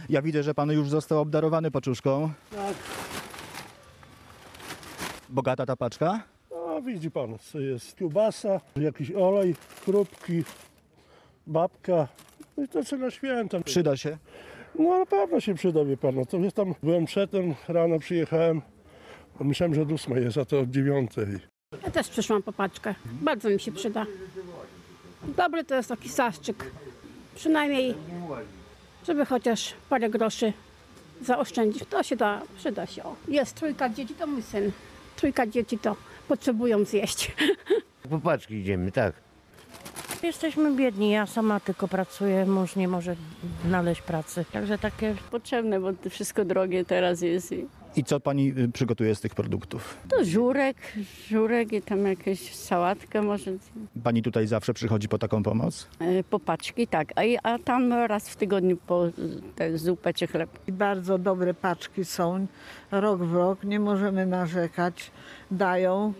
Ja widzę, że pan już został obdarowany paczuszką. Tak. Bogata ta paczka? No, widzi pan, jest kiełbasa, jakiś olej, krupki, babka. No i to co na święta. Przyda się. No na pewno się przyda, wie pan. No, to jest tam, byłem przedtem, rano przyjechałem. Myślałem, że od 8 jest, a to od 9. Ja też przyszłam po paczkę. Bardzo mi się przyda. Dobry to jest taki zastrzyk. Przynajmniej, żeby chociaż parę groszy zaoszczędzić. To się da, przyda się. O, jest 3 dzieci, to mój syn. 3 dzieci to potrzebują zjeść. Po paczki idziemy, tak. Jesteśmy biedni, ja sama tylko pracuję, mąż nie może znaleźć pracy. Także takie Potrzebne, bo to wszystko drogie teraz jest. I co pani przygotuje z tych produktów? To żurek i tam jakaś sałatka może, Pani tutaj zawsze przychodzi po taką pomoc? po paczki, tak. A tam raz w tygodniu po tę zupę czy chleb. Bardzo dobre paczki są, rok w rok, nie możemy narzekać. Dają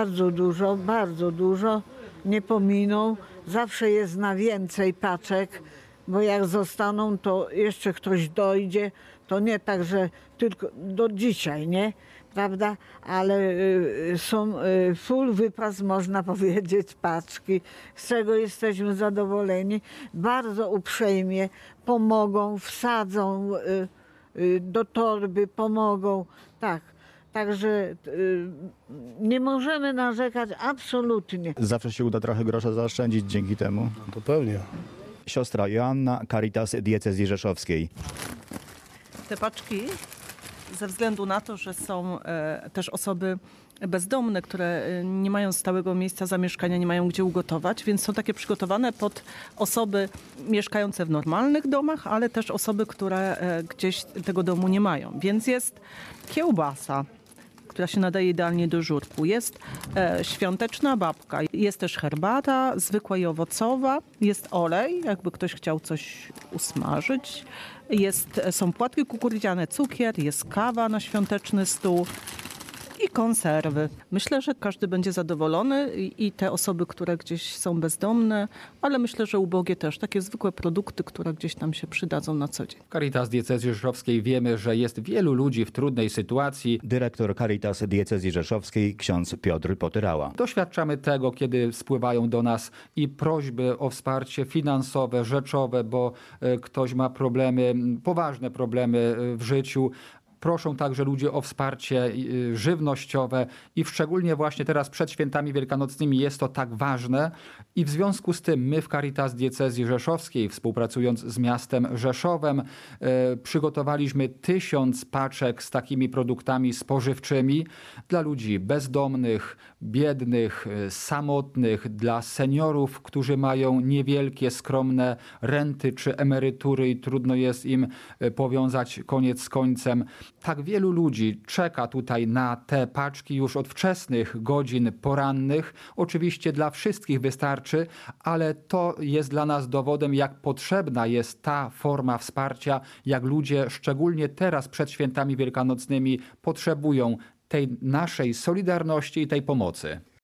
bardzo dużo, nie pominą. Zawsze jest na więcej paczek, bo jak zostaną, to jeszcze ktoś dojdzie. To nie tak, że tylko do dzisiaj, nie? Prawda? Ale są full wypas, można powiedzieć, paczki, z czego jesteśmy zadowoleni. Bardzo uprzejmie pomogą, wsadzą do torby, pomogą. Tak. Także nie możemy narzekać absolutnie. Zawsze się uda trochę grosza zaoszczędzić dzięki temu. To pewnie. Siostra Joanna, Caritas Diecezji Rzeszowskiej. Te paczki, ze względu na to, że są też osoby bezdomne, które nie mają stałego miejsca zamieszkania, nie mają gdzie ugotować, więc są takie przygotowane pod osoby mieszkające w normalnych domach, ale też osoby, które gdzieś tego domu nie mają. Więc jest kiełbasa, która się nadaje idealnie do żurku. Jest świąteczna babka, jest też herbata, zwykła i owocowa, jest olej, jakby ktoś chciał coś usmażyć. Są płatki kukurydziane, cukier, jest kawa na świąteczny stół i konserwy. Myślę, że każdy będzie zadowolony i te osoby, które gdzieś są bezdomne, ale myślę, że ubogie też. Takie zwykłe produkty, które gdzieś tam się przydadzą na co dzień. Caritas Diecezji Rzeszowskiej wiemy, że jest wielu ludzi w trudnej sytuacji. Dyrektor Caritas Diecezji Rzeszowskiej, ksiądz Piotr Potyrała. Doświadczamy tego, kiedy spływają do nas i prośby o wsparcie finansowe, rzeczowe, bo ktoś ma problemy, poważne problemy w życiu. Proszą także ludzie o wsparcie żywnościowe i szczególnie właśnie teraz przed świętami wielkanocnymi jest to tak ważne i w związku z tym my w Caritas Diecezji Rzeszowskiej, współpracując z miastem Rzeszowem, przygotowaliśmy 1000 paczek z takimi produktami spożywczymi dla ludzi bezdomnych, biednych, samotnych, dla seniorów, którzy mają niewielkie, skromne renty czy emerytury i trudno jest im powiązać koniec z końcem. Tak wielu ludzi czeka tutaj na te paczki już od wczesnych godzin porannych. Oczywiście dla wszystkich wystarczy, ale to jest dla nas dowodem, jak potrzebna jest ta forma wsparcia, jak ludzie, szczególnie teraz przed świętami wielkanocnymi, potrzebują tej naszej solidarności i tej pomocy.